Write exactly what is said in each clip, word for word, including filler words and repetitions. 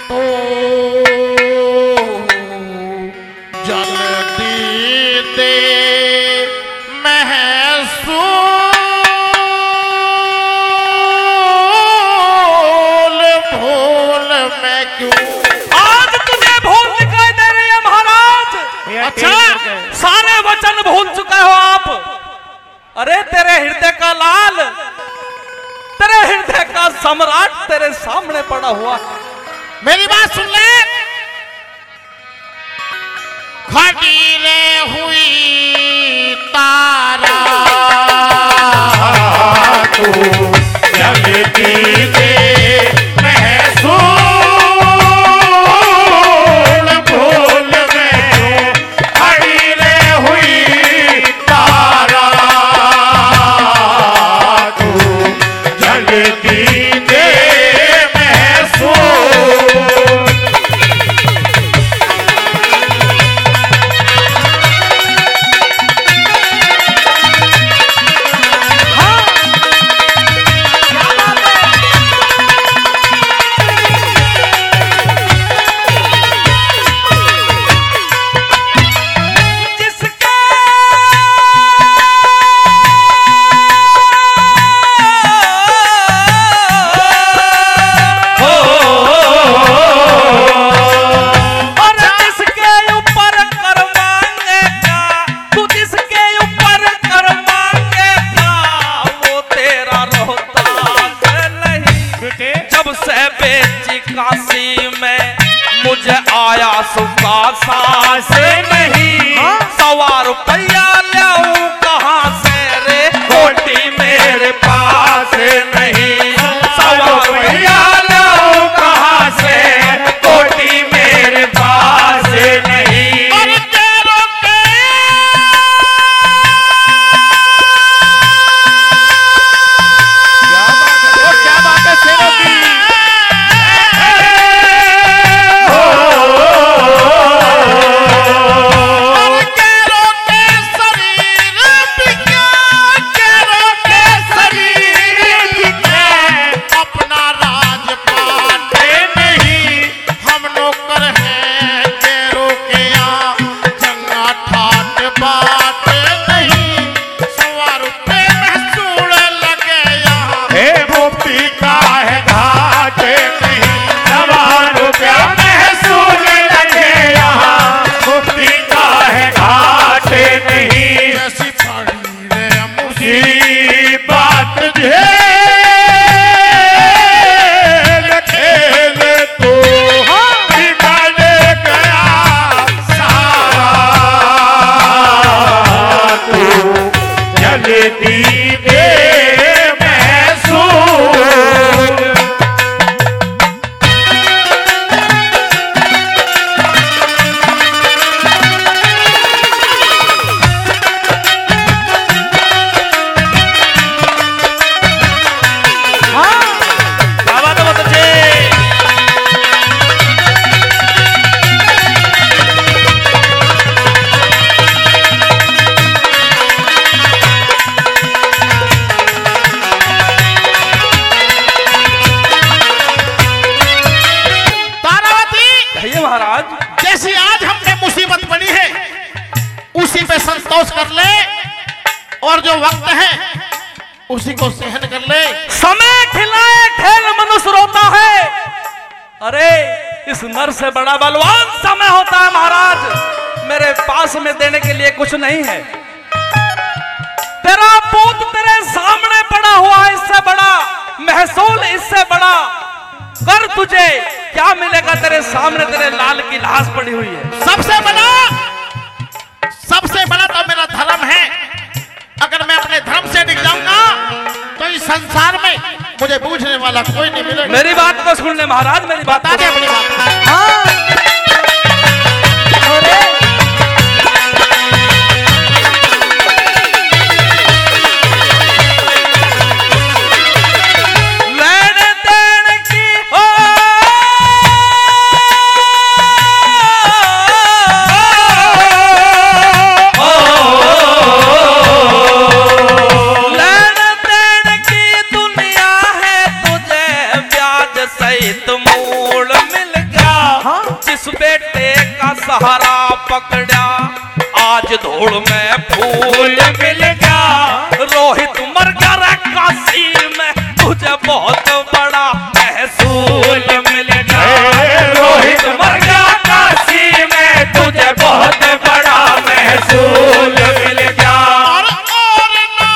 तो जल्दी दे महसूल भूल मैं क्यों। आज तुझे भूल दिखाई दे रही है महाराज। अच्छा सारे वचन भूल चुके हो आप। अरे तेरे हृदय का लाल, तेरे हृदय का सम्राट तेरे सामने पड़ा हुआ है। मेरी बात सुन ले। खड़ीरे हुई तारा तू जल्दी दे महसूल भूल मैं क्यों। खड़ीरे हुई तारा तू जल्दी दे महसूल। काशी में मुझे आया सुखा सांस नहीं। सवा रुपया लाऊं कहाँ से रे, कोटी मेरे पास नहीं। सवा रुपया लाऊं कहाँ से, कोटी मेरे पास नहीं। क्या बात है शेरों की। संतोष कर ले और जो वक्त है उसी को सहन कर ले। समय खिलाए खेल मनुष्य रोता है। अरे इस नर से बड़ा बलवान समय होता है महाराज। मेरे पास में देने के लिए कुछ नहीं है। तेरा पूत तेरे सामने पड़ा हुआ है, इससे बड़ा महसूल, इससे बड़ा कर तुझे क्या मिलेगा। तेरे सामने तेरे लाल की लाश पड़ी हुई है। सबसे बड़ा सबसे बड़ा तो मेरा धर्म है। अगर मैं अपने धर्म से निकल जाऊंगा तो इस संसार में मुझे पूछने वाला कोई नहीं मिलेगा। मेरी बात को सुन ले महाराज, मेरी बात बता दे अपनी बात। हाँ। सहित मूल मिल गया। जिस बेटे का सहारा पकड़ा आज धूल में फूल मिल गया। रोहित मर गया रे काशी में तुझे बहुत बड़ा महसूल मिल गया। रोहित मर गया काशी में तुझे बहुत बड़ा महसूल मिल गया। और और ना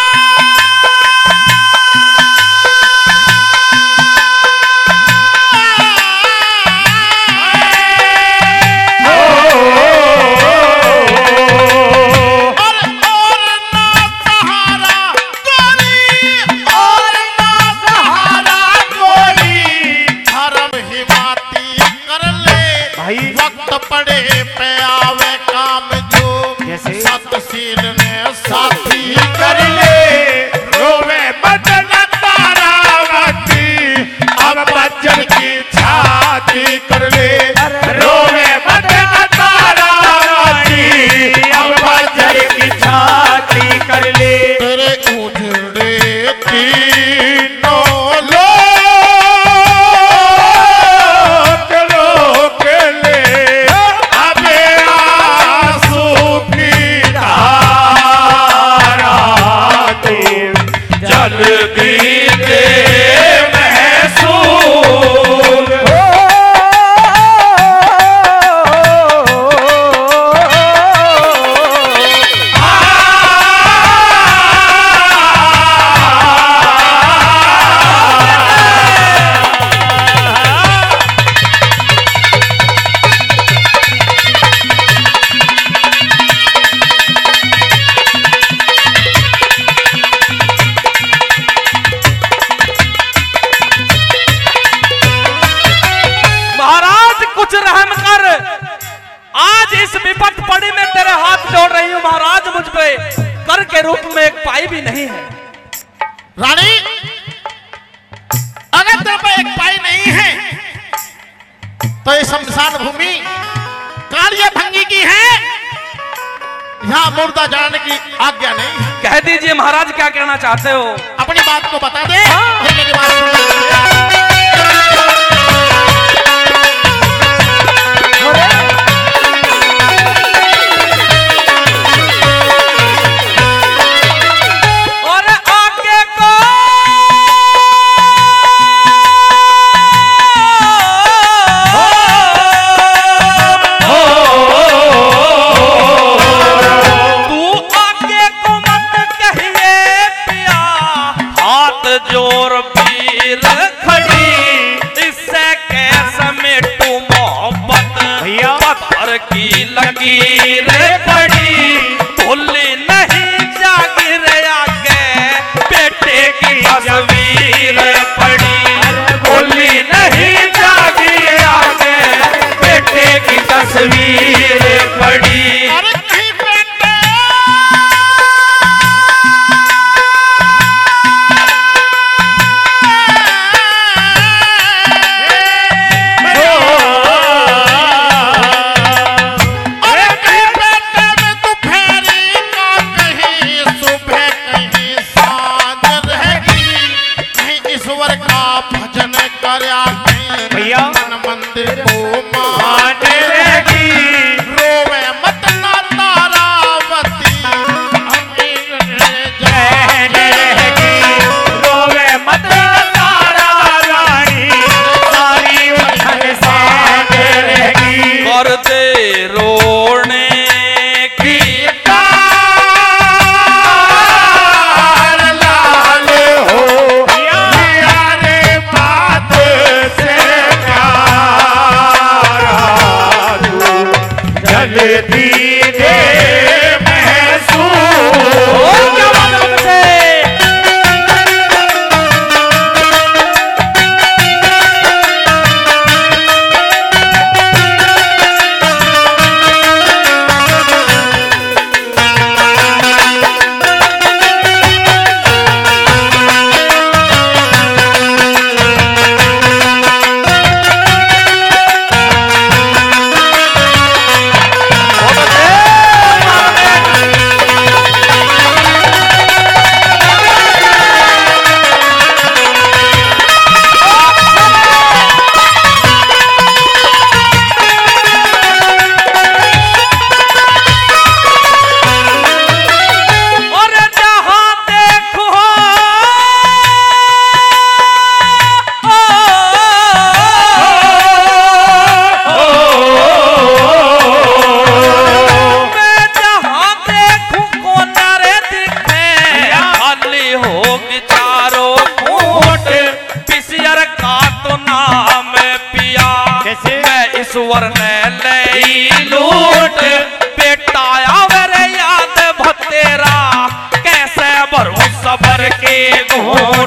और और ना सहारा कोई, और ना सहारा कोई, धर्म ही बाती कर ले भाई। वक्त पड़े पे आवे काम जो जैसे? सतशील ने साथी कर ले। रोवे बदन तारावती अब बच्चन की छाती कर ले। रोवे बदन तारावती अब बच्चन की छाती कर ले। तेरे उजड़े तीनों लोक रोक ले अबे आंसू की धारा तू जल्दी दे महसूल। महाराज कुछ रहम कर, आज इस विपत पड़ी में तेरे हाथ जोड़ रही हूँ महाराज। मुझ पे कर के रूप में एक पाई भी नहीं है। रानी अगर तेरे पे एक पाई नहीं है तो ये शमशान भूमि कार्य भंगी की है, यहाँ मुर्दा जाने की आज्ञा नहीं है। कह दीजिए महाराज क्या कहना चाहते हो। अपनी बात को बता दे। हाँ। फिर मेरी बात सुन ले। और आगे को तू आगे को मत कहिए पिया, हाथ जोर पीर खड़ी, इससे कैसे मिटू मोहब्बत भैया। पत्थर की लकीर पड़ी। भूली नहीं जागिर आगे बेटे की तस्वीर पड़ी। भूली नहीं जागिर आगे बेटे की तस्वीर पड़ी। अरे कहीं बेटे अरे कहीं बेटे में दोपहरी का कहीं सुबह कहीं सांझ रहेगी। कहीं ईश्वर का भजन करया कहीं भैया। मन मंदिर को मान रहेगी। रोवे मत ना तारावती अमीर जैन रहेगी। रोवे मत तारा रानी सारी उलझन साथ रहेगी। कर दे रोने की तार लाल हो यारे बात से प्यार ईश्वर ने ले लूट बेटा आवर याद भतेरा कैसे भरू सबर के घोर